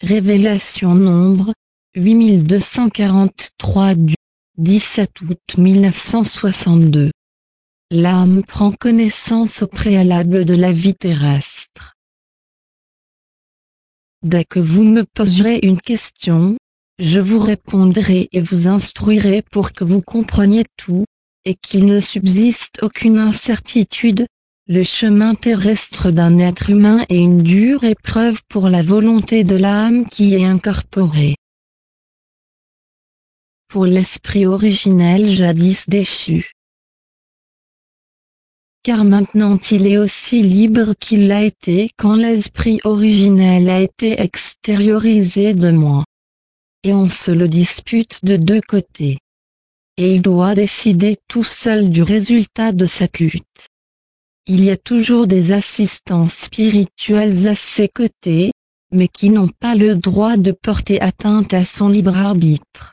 Révélation nombre 8243 du 17 août 1962. L'âme prend connaissance au préalable de la vie terrestre. Dès que vous me poserez une question, je vous répondrai et vous instruirai pour que vous compreniez tout, et qu'il ne subsiste aucune incertitude. Le chemin terrestre d'un être humain est une dure épreuve pour la volonté de l'âme qui est incorporée. Pour l'esprit originel jadis déchu. Car maintenant il est aussi libre qu'il l'a été quand l'esprit originel a été extériorisé de moi. Et on se le dispute de deux côtés. Et il doit décider tout seul du résultat de cette lutte. Il y a toujours des assistants spirituels à ses côtés, mais qui n'ont pas le droit de porter atteinte à son libre arbitre.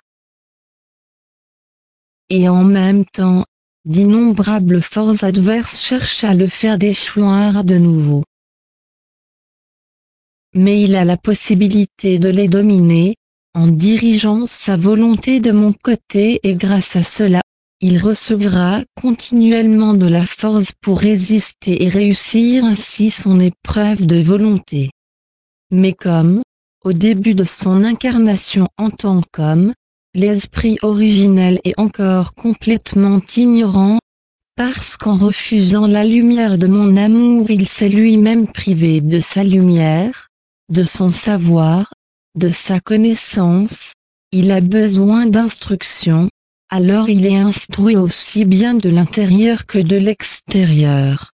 Et en même temps, d'innombrables forces adverses cherchent à le faire déchoir de nouveau. Mais il a la possibilité de les dominer, en dirigeant sa volonté de mon côté, et grâce à cela, il recevra continuellement de la force pour résister et réussir ainsi son épreuve de volonté. Mais comme, au début de son incarnation en tant qu'homme, l'esprit originel est encore complètement ignorant, parce qu'en refusant la lumière de mon amour il s'est lui-même privé de sa lumière, de son savoir, de sa connaissance, il a besoin d'instruction. Alors il est instruit aussi bien de l'intérieur que de l'extérieur.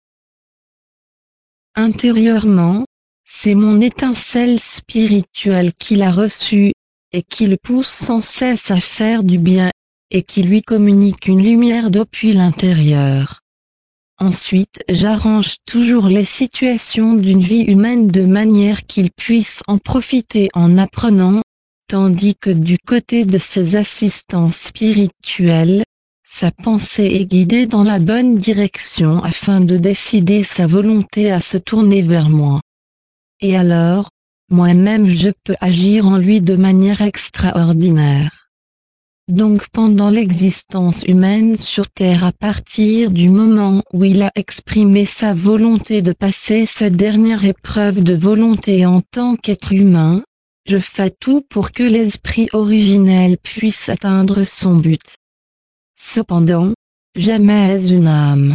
Intérieurement, c'est mon étincelle spirituelle qu'il a reçue, et qui le pousse sans cesse à faire du bien, et qui lui communique une lumière depuis l'intérieur. Ensuite j'arrange toujours les situations d'une vie humaine de manière qu'il puisse en profiter en apprenant, tandis que du côté de ses assistants spirituels, sa pensée est guidée dans la bonne direction afin de décider sa volonté à se tourner vers moi. Et alors, moi-même je peux agir en lui de manière extraordinaire. Donc pendant l'existence humaine sur Terre, à partir du moment où il a exprimé sa volonté de passer cette dernière épreuve de volonté en tant qu'être humain, je fais tout pour que l'esprit originel puisse atteindre son but. Cependant, jamais une âme.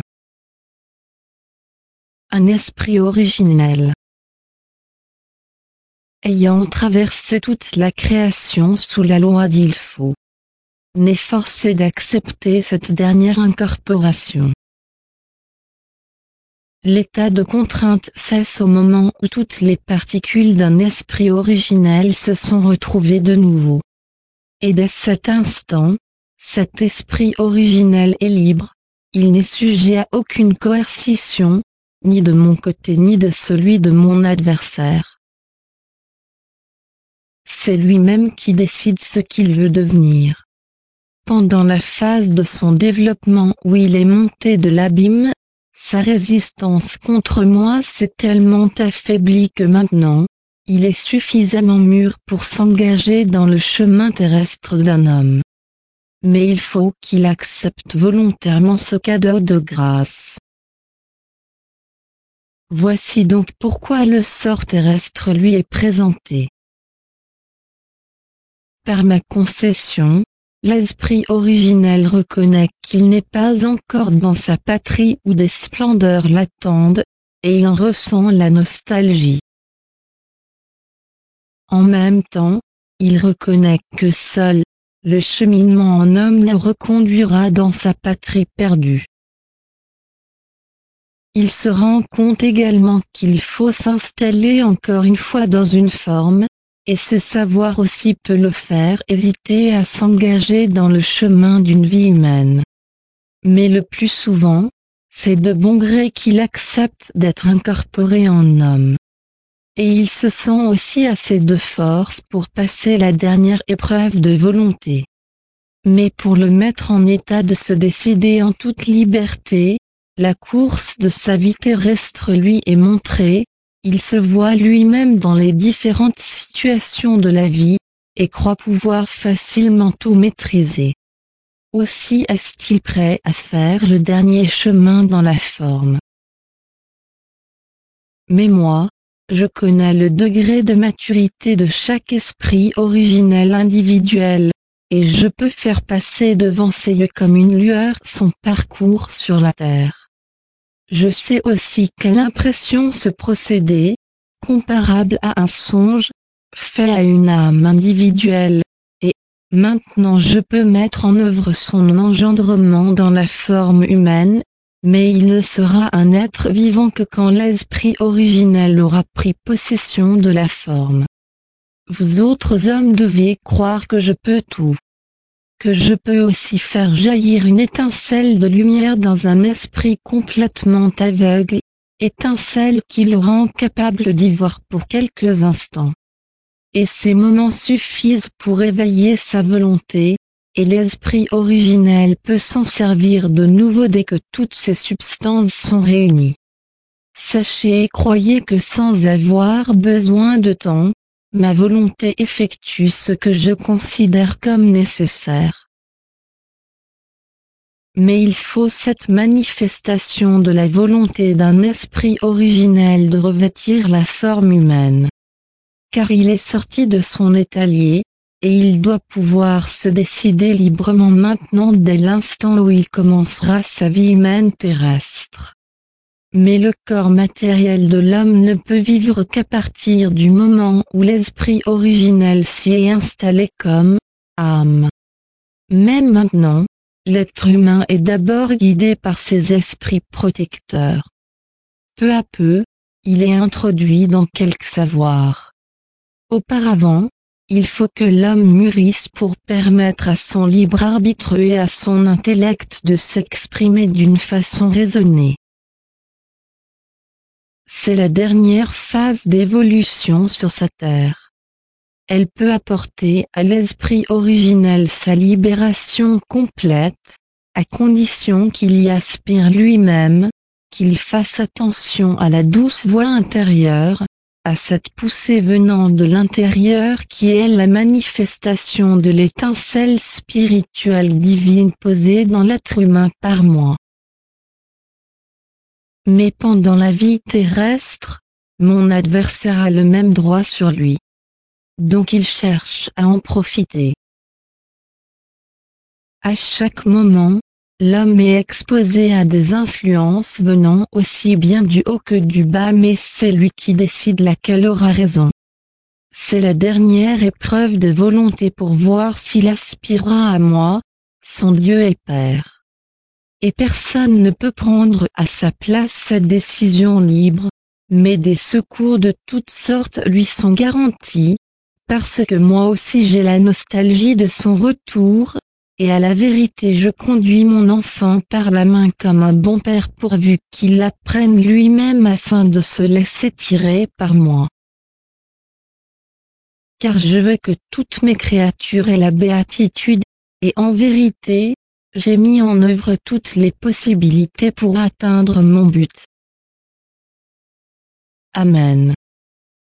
Un esprit originel. Ayant traversé toute la création sous la loi d'il faut, n'est forcé d'accepter cette dernière incorporation. L'état de contrainte cesse au moment où toutes les particules d'un esprit originel se sont retrouvées de nouveau. Et dès cet instant, cet esprit originel est libre, il n'est sujet à aucune coercition, ni de mon côté ni de celui de mon adversaire. C'est lui-même qui décide ce qu'il veut devenir. Pendant la phase de son développement où il est monté de l'abîme, sa résistance contre moi s'est tellement affaiblie que maintenant, il est suffisamment mûr pour s'engager dans le chemin terrestre d'un homme. Mais il faut qu'il accepte volontairement ce cadeau de grâce. Voici donc pourquoi le sort terrestre lui est présenté. Par ma concession, l'esprit originel reconnaît qu'il n'est pas encore dans sa patrie où des splendeurs l'attendent, et il en ressent la nostalgie. En même temps, il reconnaît que seul, le cheminement en homme le reconduira dans sa patrie perdue. Il se rend compte également qu'il faut s'installer encore une fois dans une forme, et ce savoir aussi peut le faire hésiter à s'engager dans le chemin d'une vie humaine. Mais le plus souvent, c'est de bon gré qu'il accepte d'être incorporé en homme. Et il se sent aussi assez de force pour passer la dernière épreuve de volonté. Mais pour le mettre en état de se décider en toute liberté, la course de sa vie terrestre lui est montrée, il se voit lui-même dans les différentes situations de la vie, et croit pouvoir facilement tout maîtriser. Aussi est-il prêt à faire le dernier chemin dans la forme. Mais moi, je connais le degré de maturité de chaque esprit originel individuel, et je peux faire passer devant ses yeux comme une lueur son parcours sur la terre. Je sais aussi quelle impression ce procédé, comparable à un songe, fait à une âme individuelle, et, maintenant je peux mettre en œuvre son engendrement dans la forme humaine, mais il ne sera un être vivant que quand l'esprit originel aura pris possession de la forme. Vous autres hommes devez croire que je peux tout. Que je peux aussi faire jaillir une étincelle de lumière dans un esprit complètement aveugle, étincelle qui le rend capable d'y voir pour quelques instants. Et ces moments suffisent pour éveiller sa volonté, et l'esprit originel peut s'en servir de nouveau dès que toutes ces substances sont réunies. Sachez et croyez que sans avoir besoin de temps, ma volonté effectue ce que je considère comme nécessaire. Mais il faut cette manifestation de la volonté d'un esprit originel de revêtir la forme humaine. Car il est sorti de son étalier, et il doit pouvoir se décider librement maintenant dès l'instant où il commencera sa vie humaine terrestre. Mais le corps matériel de l'homme ne peut vivre qu'à partir du moment où l'esprit originel s'y est installé comme âme. Même maintenant, l'être humain est d'abord guidé par ses esprits protecteurs. Peu à peu, il est introduit dans quelque savoir. Auparavant, il faut que l'homme mûrisse pour permettre à son libre arbitre et à son intellect de s'exprimer d'une façon raisonnée. C'est la dernière phase d'évolution sur sa terre. Elle peut apporter à l'esprit originel sa libération complète, à condition qu'il y aspire lui-même, qu'il fasse attention à la douce voix intérieure, à cette poussée venant de l'intérieur qui est la manifestation de l'étincelle spirituelle divine posée dans l'être humain par moi. Mais pendant la vie terrestre, mon adversaire a le même droit sur lui. Donc il cherche à en profiter. À chaque moment, l'homme est exposé à des influences venant aussi bien du haut que du bas, mais c'est lui qui décide laquelle aura raison. C'est la dernière épreuve de volonté pour voir s'il aspirera à moi, son Dieu et Père. Et personne ne peut prendre à sa place cette décision libre, mais des secours de toutes sortes lui sont garantis, parce que moi aussi j'ai la nostalgie de son retour, et à la vérité je conduis mon enfant par la main comme un bon père pourvu qu'il l'apprenne lui-même afin de se laisser tirer par moi. Car je veux que toutes mes créatures aient la béatitude, et en vérité, j'ai mis en œuvre toutes les possibilités pour atteindre mon but. Amen.